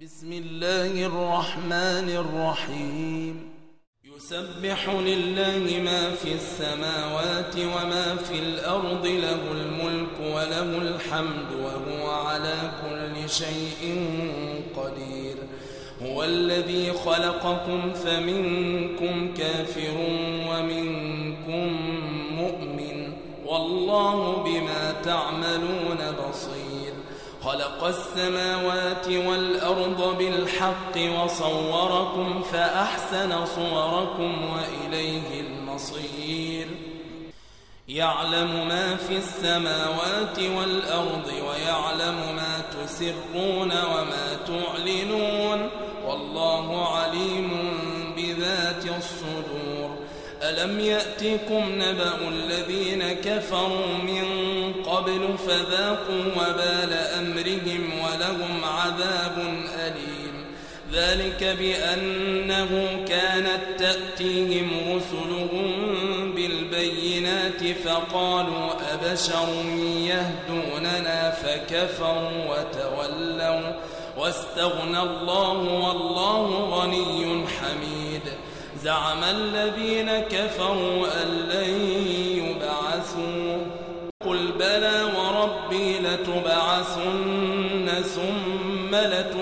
بسم الله الرحمن الرحيم يسبح لله ما في السماوات وما في الأرض له الملك وله الحمد وهو على كل شيء قدير هو الذي خلقكم فمنكم كافر ومنكم مؤمن والله بما تعملون بصير خلق السماوات والأرض بالحق وصوركم فأحسن صوركم وإليه المصير يعلم ما في السماوات والأرض ويعلم ما تسرون وما تعلنون والله عليم بذات الصدور ألم يأتكم نبأ الذين كفروا من قبل فذاقوا وبال أمرهم ولهم عذاب أليم ذلك بأنه كانت تأتيهم رسلهم بالبينات فقالوا أبشر يهدوننا فكفروا وتولوا واستغنى الله والله غني حميد زعم الذين كفروا أن لن يبعثوا قل بلى وربي لتبعثن ثم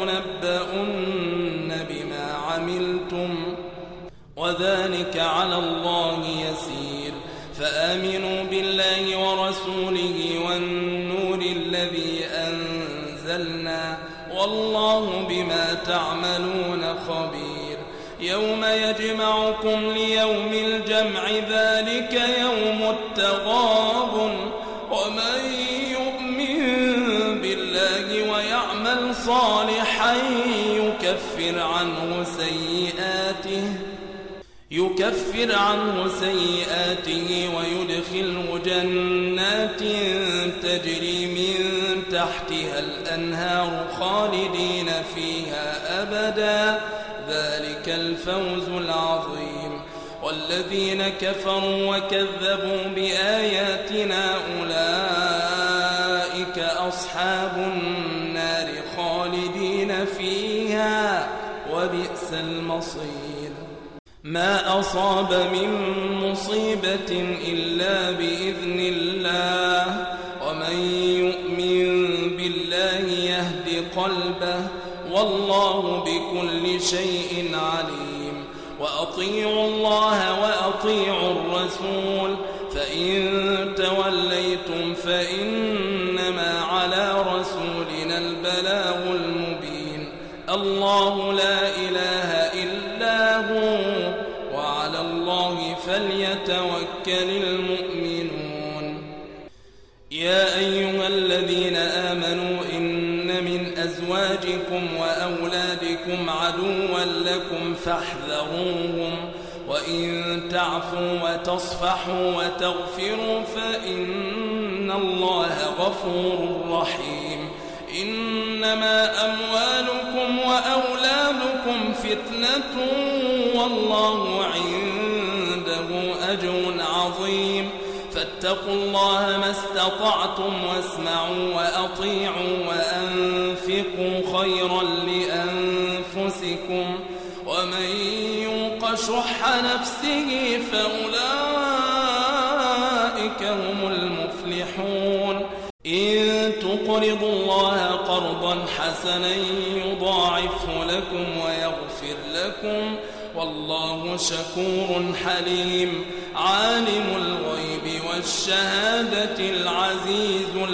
لتنبؤن بما عملتم وذلك على الله يسير فآمنوا بالله ورسوله والنور الذي أنزلنا والله بما تعملون خبير يوم يجمعكم ليوم الجمع ذلك يوم التغابن ومن يؤمن بالله ويعمل صالحا يكفر عنه سيئاته ويدخله جنات تجري من تحتها الأنهار خالدين فيها أبدا ذلك الفوز العظيم والذين كفروا وكذبوا بآياتنا أولئك أصحاب النار خالدين فيها وبئس المصير ما أصاب من مصيبة إلا بإذن الله ومن يؤمن بالله يهد قلبه والله بكل شيء عليم وأطيعوا الله وأطيعوا الرسول فإن توليتم فإنما على رسولنا البلاغ المبين الله لا إله إلا هو وعلى الله فليتوكل المؤمنون يا أيها الذين آمنوا إن من أزواجكم وأولادكم عدوا لكم فاحذروهم وإن تعفوا وتصفحوا وتغفروا فإن الله غفور رحيم إنما أموالكم وأولادكم فتنة والله عنده أجر عظيم فاتقوا الله ما استطعتم واسمعوا وأطيعوا وأنفقوا خيرا لأنفسكم ومن يوق شح نفسه فأولئك هم المفلحون إن تقرضوا الله قرضا حسنا يضاعفه لكم ويغفر لكم والله شكور حليم عالم الغيب والشهادة العزيز